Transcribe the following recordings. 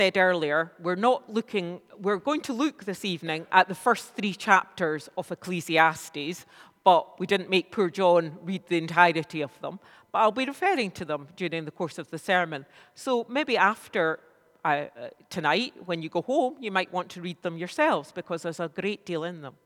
said earlier, we're going to look this evening at the first 3 chapters of Ecclesiastes, but we didn't make poor John read the entirety of them. But I'll be referring to them during the course of the sermon. So maybe after tonight, when you go home, you might want to read them yourselves, because there's a great deal in them.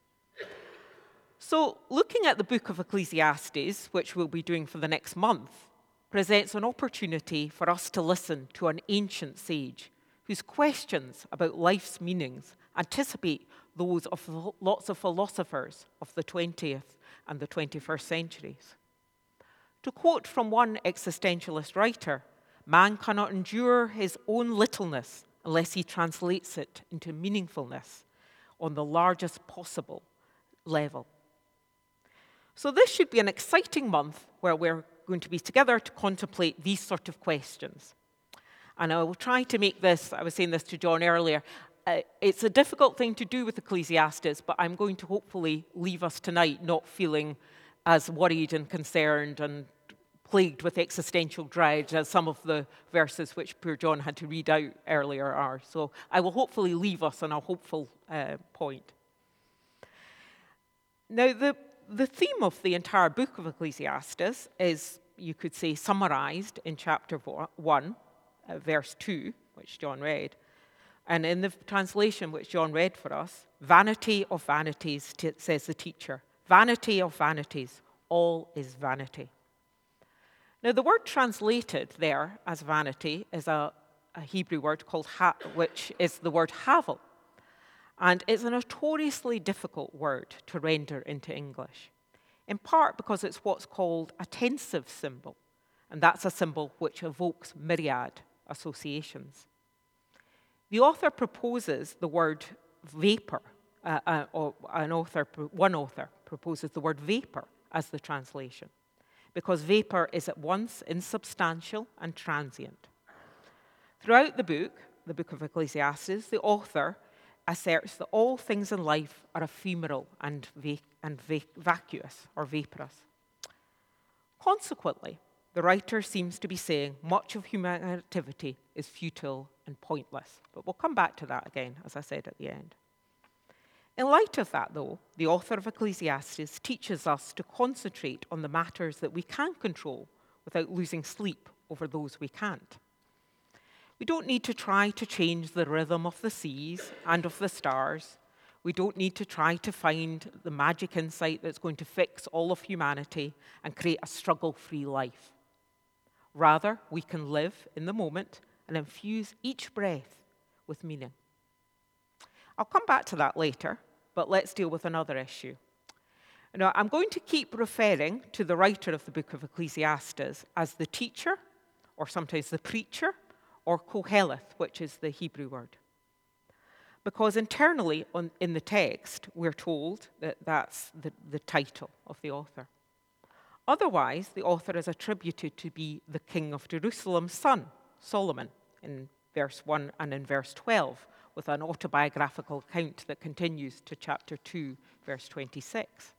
So looking at the book of Ecclesiastes, which we'll be doing for the next month, presents an opportunity for us to listen to an ancient sage whose questions about life's meanings anticipate those of lots of philosophers of the 20th and the 21st centuries. To quote from one existentialist writer, man cannot endure his own littleness unless he translates it into meaningfulness on the largest possible level. So this should be an exciting month where we're going to be together to contemplate these sort of questions. And I will try to make this, I was saying this to John earlier, it's a difficult thing to do with Ecclesiastes, but I'm going to hopefully leave us tonight not feeling as worried and concerned and plagued with existential dread as some of the verses which poor John had to read out earlier are. So I will hopefully leave us on a hopeful point. Now, the theme of the entire book of Ecclesiastes is, you could say, summarized in chapter 1, verse 2, which John read. And in the translation which John read for us, vanity of vanities, says the teacher. Vanity of vanities, all is vanity. Now, the word translated there as vanity is a Hebrew word called which is the word havel. And it's a notoriously difficult word to render into English, in part because it's what's called a tensive symbol, and that's a symbol which evokes myriad associations. The author proposes the word vapor, one author proposes the word vapor as the translation, because vapor is at once insubstantial and transient. Throughout the book of Ecclesiastes, the author asserts that all things in life are ephemeral and vacuous or vaporous. Consequently, the writer seems to be saying much of human activity is futile and pointless. But we'll come back to that again, as I said at the end. In light of that, though, the author of Ecclesiastes teaches us to concentrate on the matters that we can control without losing sleep over those we can't. We don't need to try to change the rhythm of the seas and of the stars. We don't need to try to find the magic insight that's going to fix all of humanity and create a struggle-free life. Rather, we can live in the moment and infuse each breath with meaning. I'll come back to that later, but let's deal with another issue. Now, I'm going to keep referring to the writer of the book of Ecclesiastes as the teacher, or sometimes the preacher, or Koheleth, which is the Hebrew word. Because internally in the text, we're told that that's the title of the author. Otherwise, the author is attributed to be the king of Jerusalem's son, Solomon, in verse 1 and in verse 12, with an autobiographical account that continues to chapter 2, verse 26.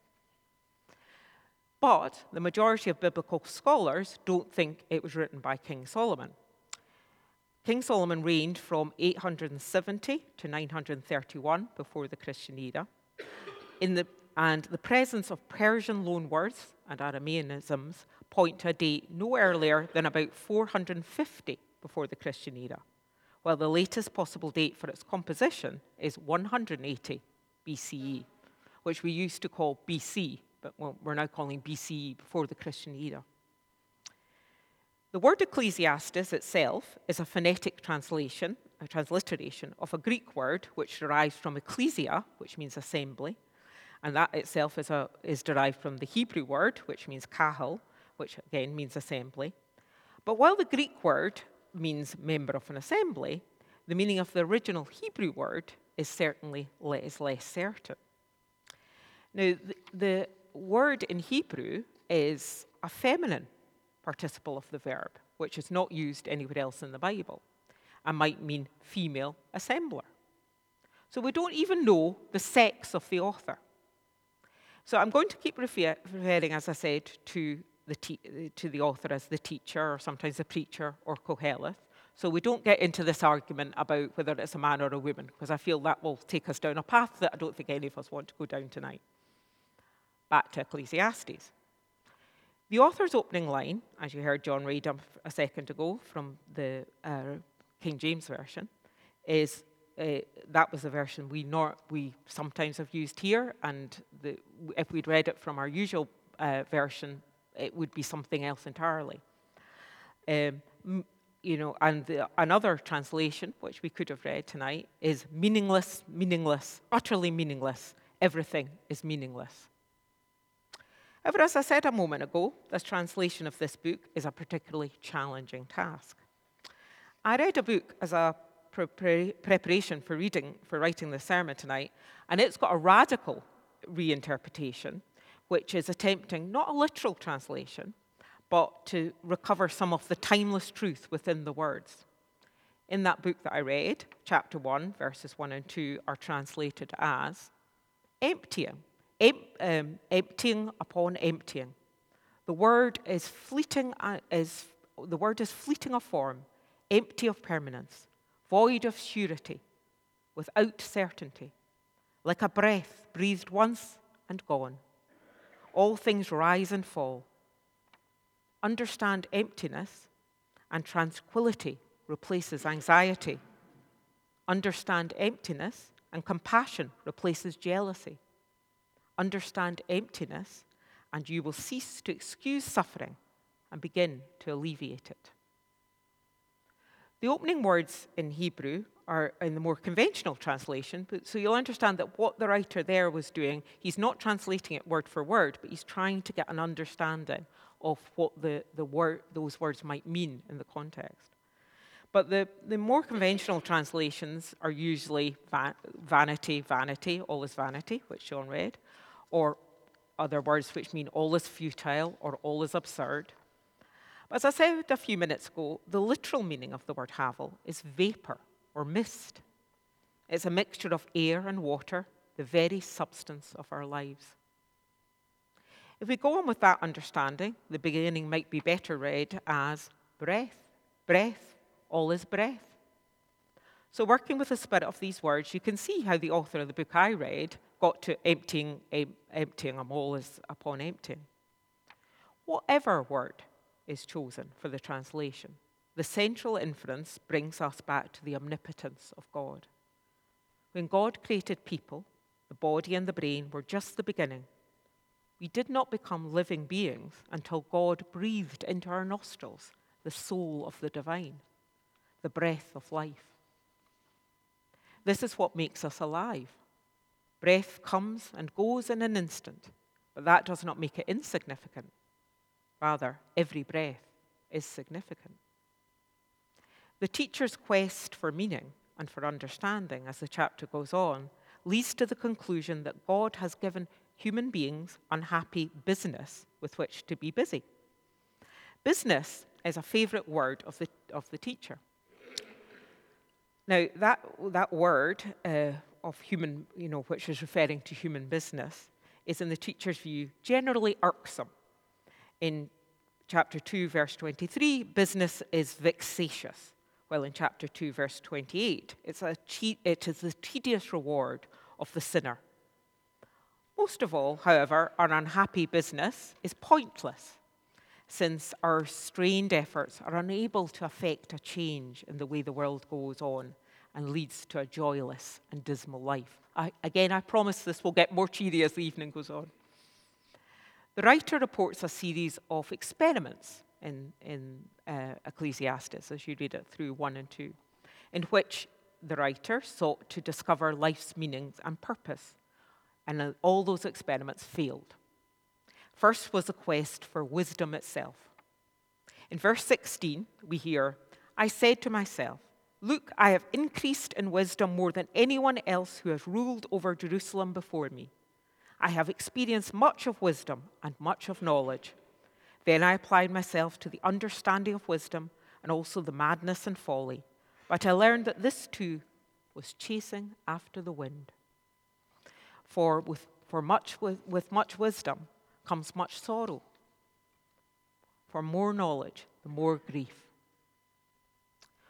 But the majority of biblical scholars don't think it was written by King Solomon. King Solomon reigned from 870 to 931 before the Christian era. And the presence of Persian loanwords and Arameanisms point to a date no earlier than about 450 before the Christian era, while the latest possible date for its composition is 180 BCE, which we used to call BC, but we're now calling BCE, before the Christian era. The word Ecclesiastes itself is a phonetic transliteration of a Greek word which derives from ecclesia, which means assembly, and that itself is derived from the Hebrew word, which means kahal, which again means assembly. But while the Greek word means member of an assembly, the meaning of the original Hebrew word is less certain. Now, the word in Hebrew is a feminine participle of the verb, which is not used anywhere else in the Bible, and might mean female assembler. So we don't even know the sex of the author. So I'm going to keep referring, as I said, to the author as the teacher, or sometimes the preacher, or Koheleth. So we don't get into this argument about whether it's a man or a woman, because I feel that will take us down a path that I don't think any of us want to go down tonight. Back to Ecclesiastes. The author's opening line, as you heard John read a second ago from the King James Version, is that was the version we sometimes have used here, and if we'd read it from our usual version, it would be something else entirely. Another translation, which we could have read tonight, is meaningless, meaningless, utterly meaningless. Everything is meaningless. However, as I said a moment ago, this translation of this book is a particularly challenging task. I read a book as a preparation for writing this sermon tonight, and it's got a radical reinterpretation, which is attempting not a literal translation, but to recover some of the timeless truth within the words. In that book that I read, chapter 1, verses 1 and 2 are translated as emptying upon emptying. The word is fleeting of form, empty of permanence, void of surety, without certainty, like a breath breathed once and gone. All things rise and fall. Understand emptiness, and tranquility replaces anxiety. Understand emptiness, and compassion replaces jealousy. Understand emptiness, and you will cease to excuse suffering and begin to alleviate it. The opening words in Hebrew are in the more conventional translation, so you'll understand that what the writer there was doing, he's not translating it word for word, but he's trying to get an understanding of what those words might mean in the context. But the more conventional translations are usually vanity, vanity, all is vanity, which John read, or other words which mean all is futile or all is absurd. But as I said a few minutes ago, the literal meaning of the word havel is vapor or mist. It's a mixture of air and water, the very substance of our lives. If we go on with that understanding, the beginning might be better read as breath, breath, all is breath. So working with the spirit of these words, you can see how the author of the book I read got to emptying all is upon emptying. Whatever word is chosen for the translation, the central inference brings us back to the omnipotence of God. When God created people, the body and the brain were just the beginning. We did not become living beings until God breathed into our nostrils the soul of the divine, the breath of life. This is what makes us alive. Breath comes and goes in an instant, but that does not make it insignificant. Rather, every breath is significant. The teacher's quest for meaning and for understanding, as the chapter goes on, leads to the conclusion that God has given human beings unhappy business with which to be busy. Business is a favorite word of the teacher. Now, that word of human, which is referring to human business, is in the teacher's view generally irksome. In chapter 2, verse 23, business is vexatious, while in chapter 2, verse 28, it is the tedious reward of the sinner. Most of all, however, our unhappy business is pointless, since our strained efforts are unable to affect a change in the way the world goes on and leads to a joyless and dismal life. I promise this will get more cheery as the evening goes on. The writer reports a series of experiments in Ecclesiastes, as you read it through 1 and 2, in which the writer sought to discover life's meanings and purpose, and all those experiments failed. First was the quest for wisdom itself. In verse 16, we hear, "I said to myself, look, I have increased in wisdom more than anyone else who has ruled over Jerusalem before me. I have experienced much of wisdom and much of knowledge. Then I applied myself to the understanding of wisdom and also the madness and folly. But I learned that this too was chasing after the wind. For with much wisdom comes much sorrow. For more knowledge, the more grief.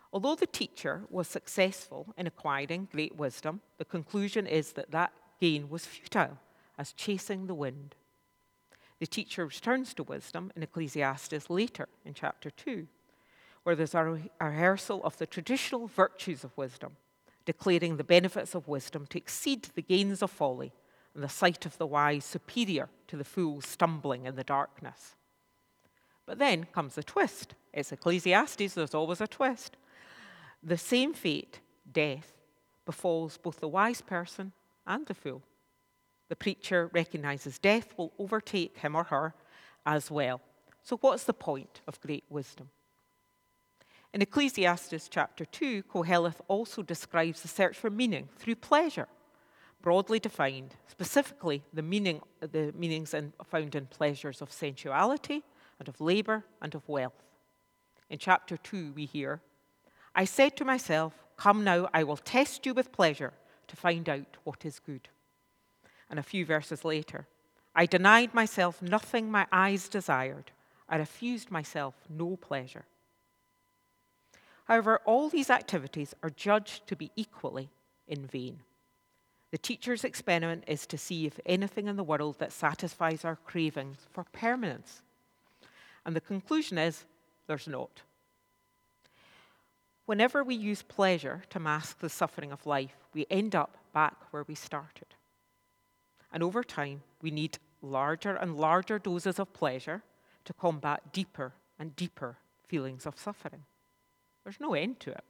Although the teacher was successful in acquiring great wisdom, the conclusion is that that gain was futile, as chasing the wind. The teacher returns to wisdom in Ecclesiastes later in chapter 2, where there's a rehearsal of the traditional virtues of wisdom, declaring the benefits of wisdom to exceed the gains of folly and the sight of the wise superior to the fool stumbling in the darkness. But then comes a twist. It's Ecclesiastes, there's always a twist. The same fate, death, befalls both the wise person and the fool. The preacher recognizes death will overtake him or her as well. So what's the point of great wisdom? In Ecclesiastes chapter 2, Koheleth also describes the search for meaning through pleasure, broadly defined, specifically the meanings found in pleasures of sensuality and of labor and of wealth. In chapter 2, we hear, "I said to myself, come now, I will test you with pleasure to find out what is good." And a few verses later, "I denied myself nothing my eyes desired. I refused myself no pleasure." However, all these activities are judged to be equally in vain. The teacher's experiment is to see if anything in the world that satisfies our cravings for permanence. And the conclusion is, there's not. Whenever we use pleasure to mask the suffering of life, we end up back where we started. And over time, we need larger and larger doses of pleasure to combat deeper and deeper feelings of suffering. There's no end to it.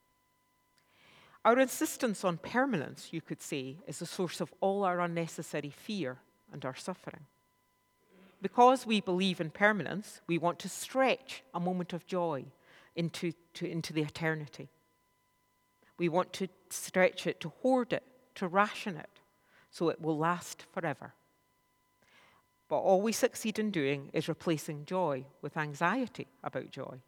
Our insistence on permanence, you could say, is the source of all our unnecessary fear and our suffering. Because we believe in permanence, we want to stretch a moment of joy into the eternity. We want to stretch it, to hoard it, to ration it, so it will last forever. But all we succeed in doing is replacing joy with anxiety about joy.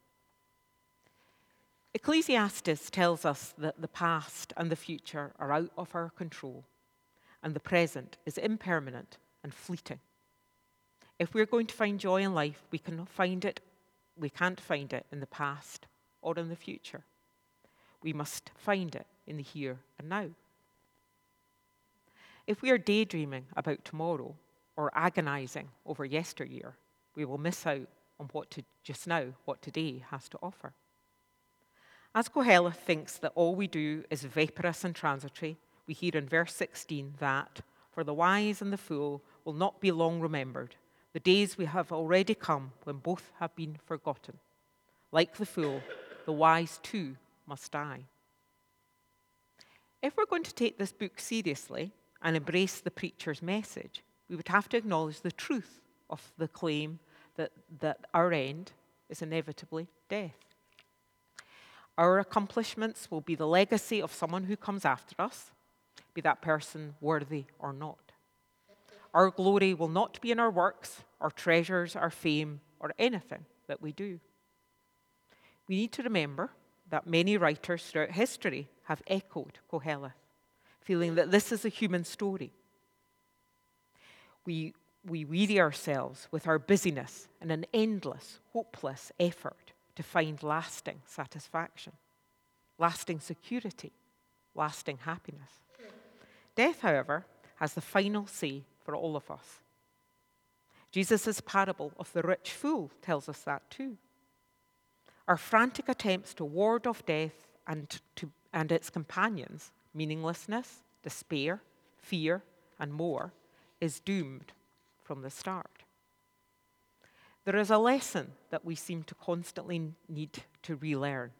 Ecclesiastes tells us that the past and the future are out of our control, and the present is impermanent and fleeting. If we're going to find joy in life, we can't find it in the past or in the future. We must find it in the here and now. If we are daydreaming about tomorrow or agonizing over yesteryear, we will miss out on what today has to offer. As Koheleth thinks that all we do is vaporous and transitory, we hear in verse 16 that, "For the wise and the fool will not be long remembered. The days we have already come when both have been forgotten. Like the fool, the wise too must die." If we're going to take this book seriously and embrace the preacher's message, we would have to acknowledge the truth of the claim that our end is inevitably death. Our accomplishments will be the legacy of someone who comes after us, be that person worthy or not. Our glory will not be in our works, our treasures, our fame, or anything that we do. We need to remember that many writers throughout history have echoed Koheleth, feeling that this is a human story. We weary ourselves with our busyness in an endless, hopeless effort to find lasting satisfaction, lasting security, lasting happiness. Death, however, has the final say for all of us. Jesus' parable of the rich fool tells us that too. Our frantic attempts to ward off death and its companions, meaninglessness, despair, fear, and more, is doomed from the start. There is a lesson that we seem to constantly need to relearn.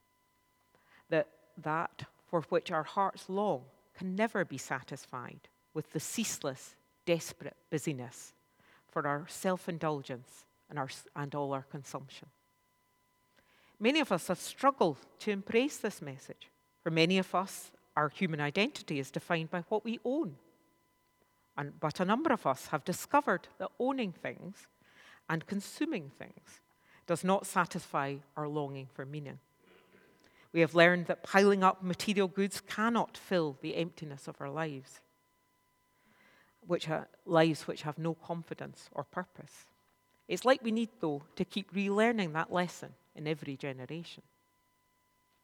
That for which our hearts long can never be satisfied with the ceaseless, desperate busyness for our self-indulgence and all our consumption. Many of us have struggled to embrace this message. For many of us, our human identity is defined by what we own. But a number of us have discovered that owning things and consuming things does not satisfy our longing for meaning. We have learned that piling up material goods cannot fill the emptiness of our lives, which have no confidence or purpose. It's like we need, though, to keep relearning that lesson in every generation.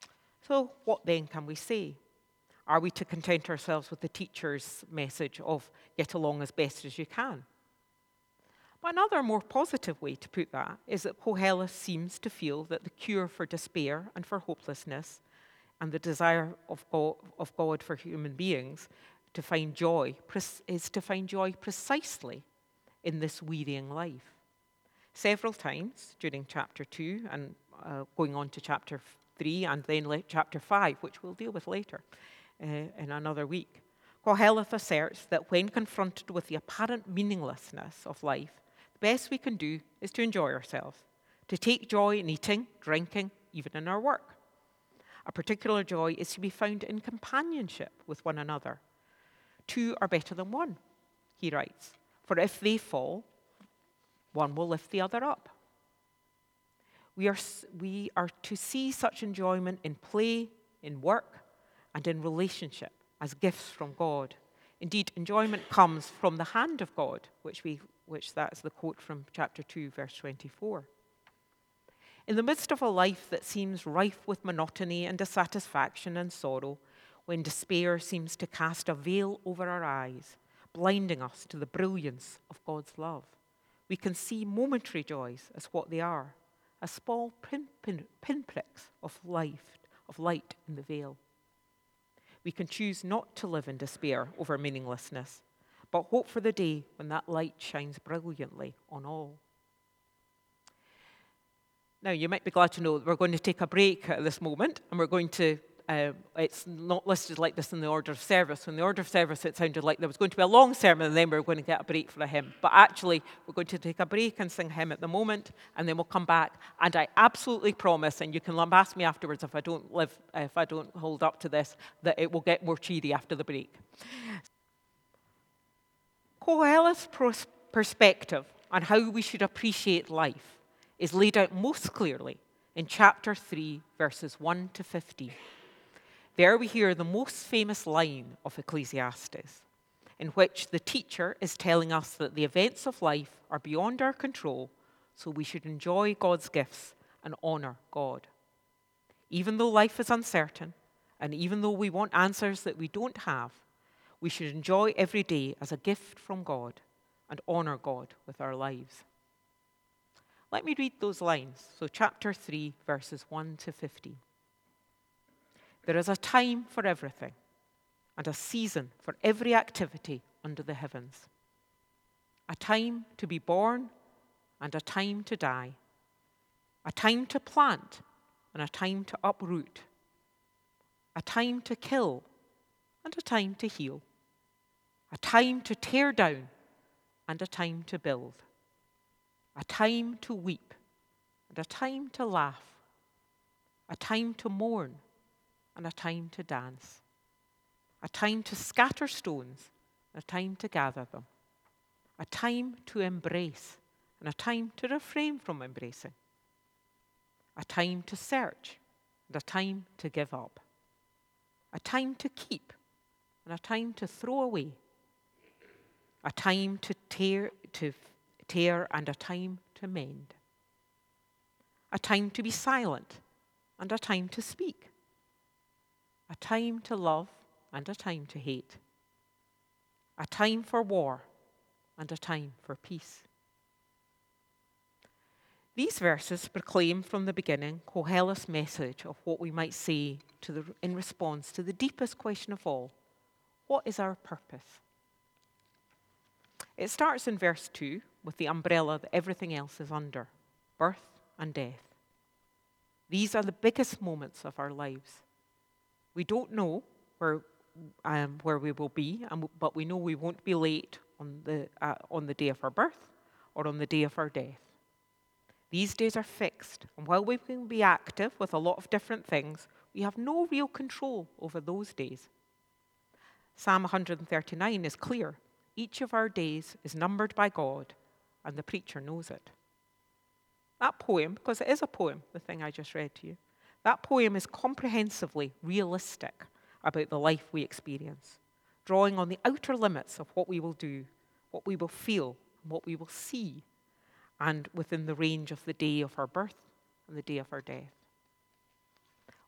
So what then can we say? Are we to content ourselves with the teacher's message of get along as best as you can? But another more positive way to put that is that Koheles seems to feel that the cure for despair and for hopelessness and the desire of God for human beings to find joy is to find joy precisely in this wearying life. Several times during chapter 2 and going on to chapter 3 and then chapter 5, which we'll deal with later in another week, Koheles asserts that when confronted with the apparent meaninglessness of life, the best we can do is to enjoy ourselves, to take joy in eating, drinking, even in our work. A particular joy is to be found in companionship with one another. Two are better than one, he writes, for if they fall, one will lift the other up. We are to see such enjoyment in play, in work, and in relationship as gifts from God. Indeed, enjoyment comes from the hand of God, which that's the quote from chapter 2, verse 24. In the midst of a life that seems rife with monotony and dissatisfaction and sorrow, when despair seems to cast a veil over our eyes, blinding us to the brilliance of God's love, we can see momentary joys as what they are, as small pinpricks of light in the veil. We can choose not to live in despair over meaninglessness, but hope for the day when that light shines brilliantly on all. Now, you might be glad to know that we're going to take a break at this moment, and we're going to, it's not listed like this in the order of service. In the order of service, it sounded like there was going to be a long sermon, and then we were going to get a break for a hymn. But actually, we're going to take a break and sing a hymn at the moment, and then we'll come back. And I absolutely promise, and you can ask me afterwards if I don't hold up to this, that it will get more cheery after the break. Koheles' perspective on how we should appreciate life is laid out most clearly in chapter 3, verses 1 to 15. There we hear the most famous line of Ecclesiastes, in which the teacher is telling us that the events of life are beyond our control, so we should enjoy God's gifts and honor God. Even though life is uncertain, and even though we want answers that we don't have, we should enjoy every day as a gift from God and honor God with our lives. Let me read those lines. So chapter 3, verses 1 to 15. There is a time for everything, and a season for every activity under the heavens. A time to be born, and a time to die. A time to plant, and a time to uproot. A time to kill, and a time to heal. A time to tear down, and a time to build. A time to weep, and a time to laugh. A time to mourn, and a time to dance. A time to scatter stones, and a time to gather them. A time to embrace, and a time to refrain from embracing. A time to search, and a time to give up. A time to keep, and a time to throw away. A time to tear and a time to mend. A time to be silent and a time to speak. A time to love and a time to hate. A time for war and a time for peace. These verses proclaim from the beginning Koheles' message of what we might say in response to the deepest question of all: what is our purpose? It starts in verse 2 with the umbrella that everything else is under: birth and death. These are the biggest moments of our lives. We don't know where we will be, but we know we won't be late on the day of our birth or on the day of our death. These days are fixed, and while we can be active with a lot of different things, we have no real control over those days. Psalm 139 is clear. Each of our days is numbered by God, and the preacher knows it. That poem, because it is a poem, the thing I just read to you, that poem is comprehensively realistic about the life we experience, drawing on the outer limits of what we will do, what we will feel, and what we will see, and within the range of the day of our birth and the day of our death.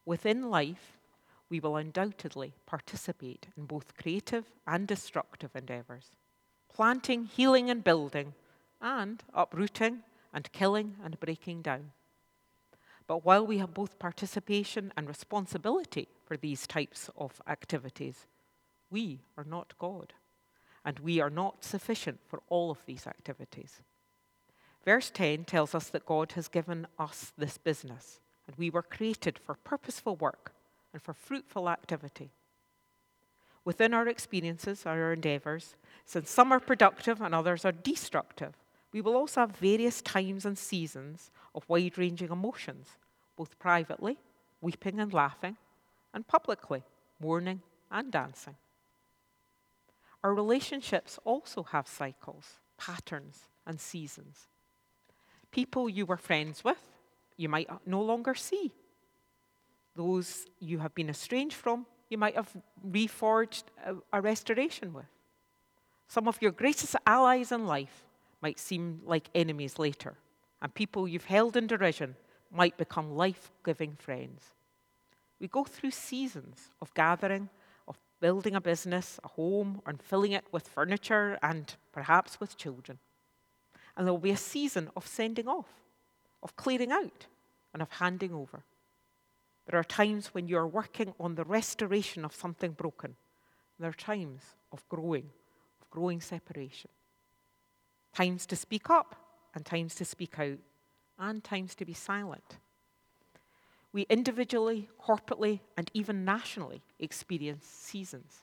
Within life, we will undoubtedly participate in both creative and destructive endeavours, planting, healing and building, and uprooting and killing and breaking down. But while we have both participation and responsibility for these types of activities, we are not God, and we are not sufficient for all of these activities. Verse 10 tells us that God has given us this business, and we were created for purposeful work and for fruitful activity. Within our experiences, our endeavours, since some are productive and others are destructive, we will also have various times and seasons of wide-ranging emotions, both privately, weeping and laughing, and publicly, mourning and dancing. Our relationships also have cycles, patterns, and seasons. People you were friends with, you might no longer see. Those you have been estranged from, you might have reforged a restoration with. Some of your greatest allies in life might seem like enemies later, and people you've held in derision might become life-giving friends. We go through seasons of gathering, of building a business, a home, and filling it with furniture and perhaps with children. And there will be a season of sending off, of clearing out, and of handing over. There are times when you are working on the restoration of something broken. There are times of growing separation. Times to speak up and times to speak out, and times to be silent. We individually, corporately, and even nationally experience seasons.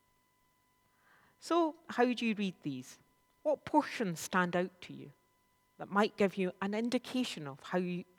So, how do you read these? What portions stand out to you that might give you an indication of how you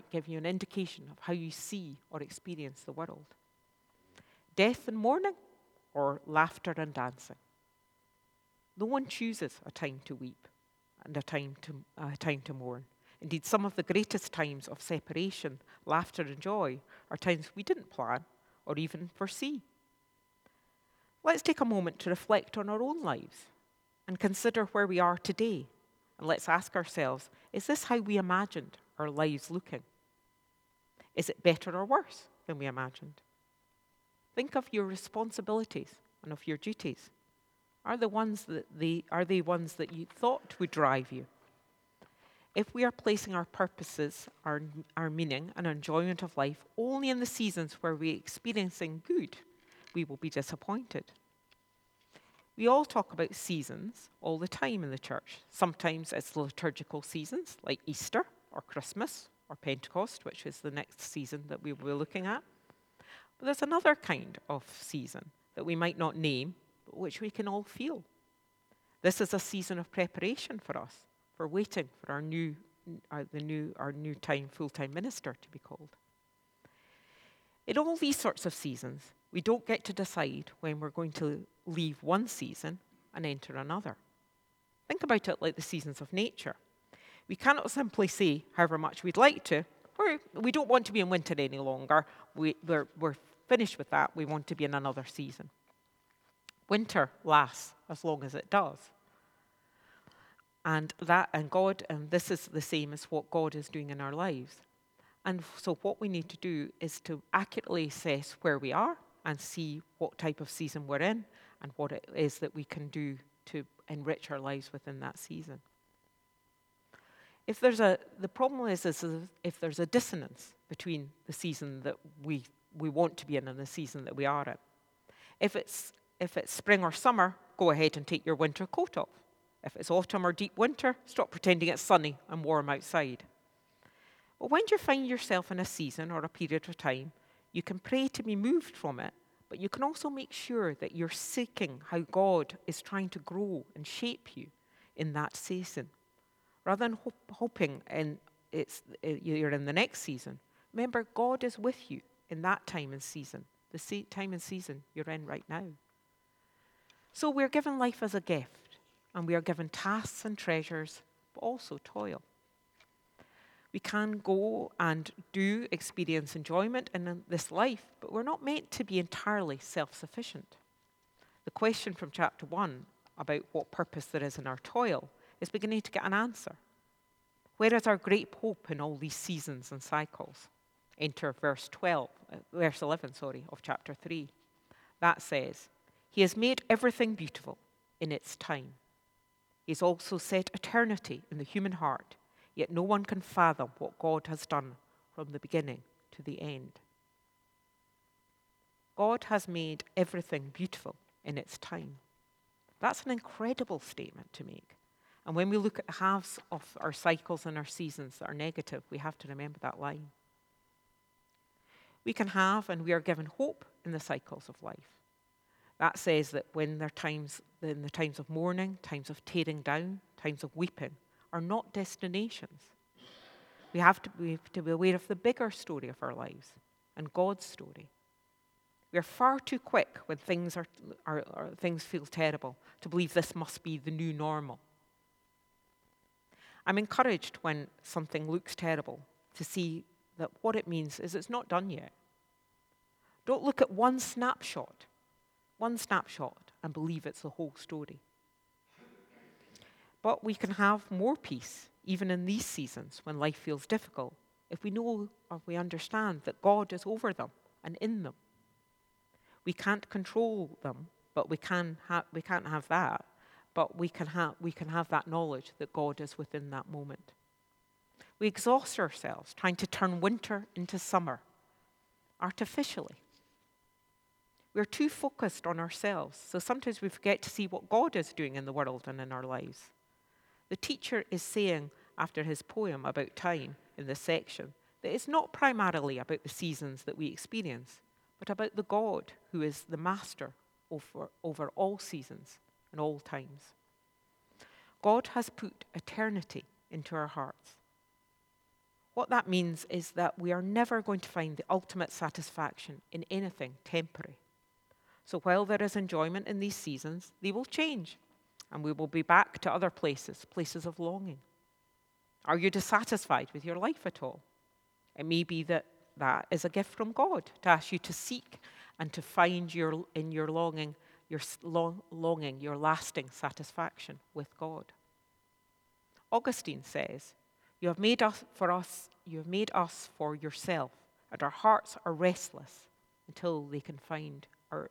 see or experience the world? Death and mourning, or laughter and dancing? No one chooses a time to weep and a time to mourn. Indeed, some of the greatest times of separation, laughter and joy are times we didn't plan or even foresee. Let's take a moment to reflect on our own lives and consider where we are today. And let's ask ourselves, is this how we imagined our lives looking? Is it better or worse than we imagined? Think of your responsibilities and of your duties. Are they ones that you thought would drive you? If we are placing our purposes, our meaning and enjoyment of life only in the seasons where we're experiencing good, we will be disappointed. We all talk about seasons all the time in the church. Sometimes it's liturgical seasons like Easter or Christmas or Pentecost, which is the next season that we will be looking at. But there's another kind of season that we might not name, but which we can all feel. This is a season of preparation for us, for waiting for our new full-time minister to be called. In all these sorts of seasons, we don't get to decide when we're going to leave one season and enter another. Think about it like the seasons of nature. We cannot simply say, however much we'd like to, we don't want to be in winter any longer. We're finished with that. We want to be in another season. Winter lasts as long as it does. And this is the same as what God is doing in our lives. And so what we need to do is to accurately assess where we are and see what type of season we're in and what it is that we can do to enrich our lives within that season. The problem is if there's a dissonance between the season that we want to be in and the season that we are in. If it's spring or summer, go ahead and take your winter coat off. If it's autumn or deep winter, stop pretending it's sunny and warm outside. But when you find yourself in a season or a period of time, you can pray to be moved from it, but you can also make sure that you're seeking how God is trying to grow and shape you in that season. Rather than hoping you're in the next season, remember God is with you in that time and season, the time and season you're in right now. So we're given life as a gift, and we are given tasks and treasures, but also toil. We can go and do experience enjoyment in this life, but we're not meant to be entirely self-sufficient. The question from chapter 1 about what purpose there is in our toil is beginning to get an answer. Where is our great hope in all these seasons and cycles? Enter verse 11, of chapter 3. That says, "He has made everything beautiful in its time. He has also set eternity in the human heart, yet no one can fathom what God has done from the beginning to the end." God has made everything beautiful in its time. That's an incredible statement to make. And when we look at the halves of our cycles and our seasons that are negative, we have to remember that line. We can have and we are given hope in the cycles of life. That says that when there are times, in the times of mourning, times of tearing down, times of weeping, are not destinations. We have to be aware of the bigger story of our lives and God's story. We are far too quick when things things feel terrible to believe this must be the new normal. I'm encouraged when something looks terrible to see that what it means is it's not done yet. Don't look at one snapshot and believe it's the whole story. But we can have more peace even in these seasons when life feels difficult if we know or we understand that God is over them and in them. We can't control them, but we can't have that. But we can have that knowledge that God is within that moment. We exhaust ourselves trying to turn winter into summer artificially. We're too focused on ourselves, so sometimes we forget to see what God is doing in the world and in our lives. The teacher is saying, after his poem about time in this section, that it's not primarily about the seasons that we experience, but about the God who is the master over all seasons and all times. God has put eternity into our hearts. What that means is that we are never going to find the ultimate satisfaction in anything temporary. So while there is enjoyment in these seasons, they will change, and we will be back to other places of longing. Are you dissatisfied with your life at all? It may be that is a gift from God to ask you to seek and to find your longing, your lasting satisfaction with God. Augustine says, "You have made us for yourself, and our hearts are restless until they can find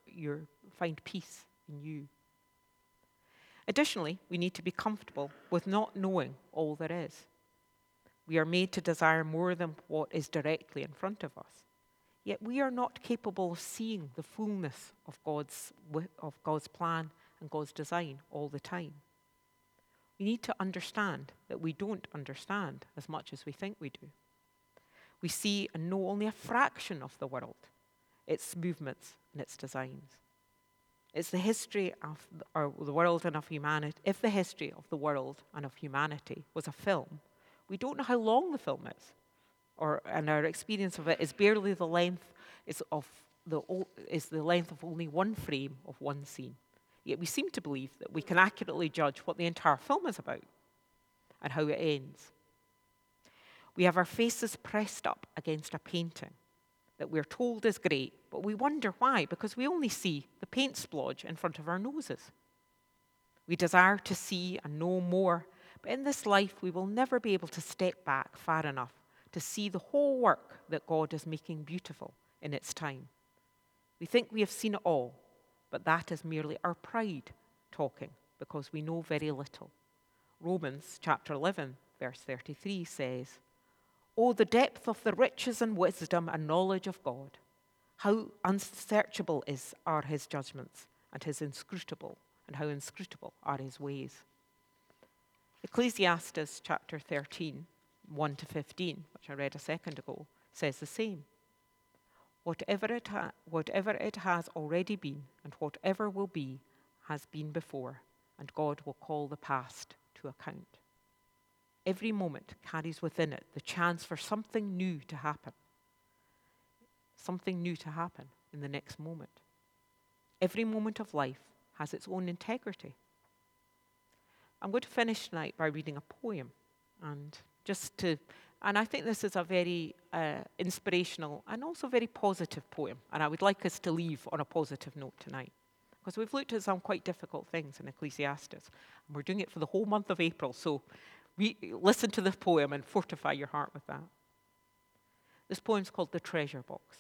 peace in you." Additionally, we need to be comfortable with not knowing all there is. We are made to desire more than what is directly in front of us. Yet we are not capable of seeing the fullness of God's plan and God's design all the time. We need to understand that we don't understand as much as we think we do. We see and know only a fraction of the world, its movements and its designs. It's the history of the world and of humanity. If the history of the world and of humanity was a film, we don't know how long the film is, and our experience of it is barely the length the length of only one frame of one scene. Yet we seem to believe that we can accurately judge what the entire film is about and how it ends. We have our faces pressed up against a painting that we're told is great, but we wonder why, because we only see the paint splodge in front of our noses. We desire to see and know more, but in this life we will never be able to step back far enough to see the whole work that God is making beautiful in its time. We think we have seen it all, but that is merely our pride talking, because we know very little. Romans chapter 11, verse 33 says, "Oh, the depth of the riches and wisdom and knowledge of God! How unsearchable are his judgments, and how inscrutable are his ways." Ecclesiastes chapter 13, 1 to 15, which I read a second ago, says the same. Whatever it has already been and whatever will be has been before, and God will call the past to account. Every moment carries within it the chance for something new to happen. Something new to happen in the next moment. Every moment of life has its own integrity. I'm going to finish tonight by reading a poem, and I think this is a very inspirational and also very positive poem, and I would like us to leave on a positive note tonight, because we've looked at some quite difficult things in Ecclesiastes, and we're doing it for the whole month of April, so listen to the poem and fortify your heart with that. This poem's called The Treasure Box.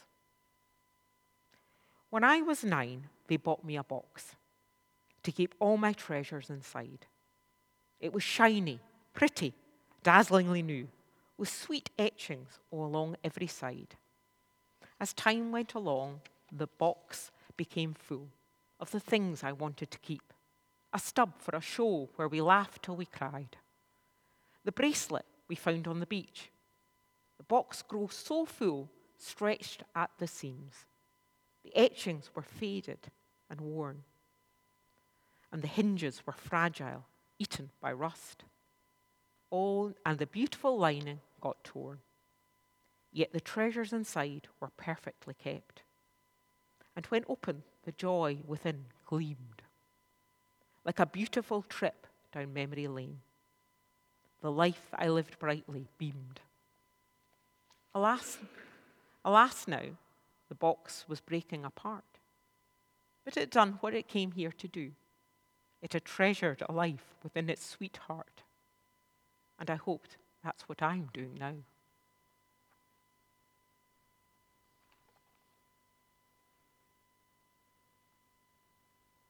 When I was 9, they bought me a box to keep all my treasures inside. It was shiny, pretty, dazzlingly new, with sweet etchings all along every side. As time went along, the box became full of the things I wanted to keep. A stub for a show where we laughed till we cried. The bracelet we found on the beach. The box grew so full, stretched at the seams. The etchings were faded and worn. And the hinges were fragile, eaten by rust. And the beautiful lining got torn. Yet the treasures inside were perfectly kept. And when opened, the joy within gleamed. Like a beautiful trip down memory lane. The life I lived brightly beamed. Alas now, the box was breaking apart. But it had done what it came here to do. It had treasured a life within its sweetheart. And I hoped that's what I'm doing now.